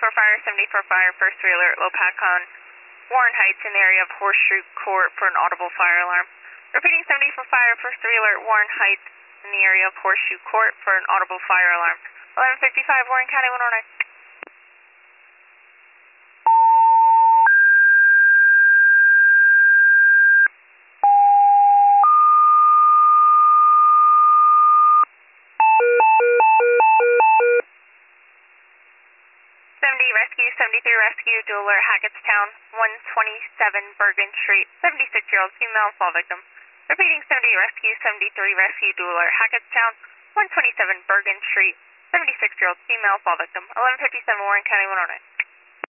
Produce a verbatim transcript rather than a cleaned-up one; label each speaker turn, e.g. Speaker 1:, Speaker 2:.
Speaker 1: for fire, seventy for fire, first three alert, low pack on Warren Heights in the area of Horseshoe Court for an audible fire alarm. Repeating seventy for fire, first three alert, Warren Heights in the area of Horseshoe Court for an audible fire alarm. eleven fifty-five, Warren County, one oh nine. seventy rescue, seventy-three rescue, dual alert, Hackettstown, one twenty-seven Bergen Street, seventy-six-year-old female fall victim. Repeating seventy rescue, seventy-three rescue, dual alert, Hackettstown, one twenty-seven Bergen Street, seventy-six-year-old female fall victim. eleven fifty-seven Warren County, one oh nine.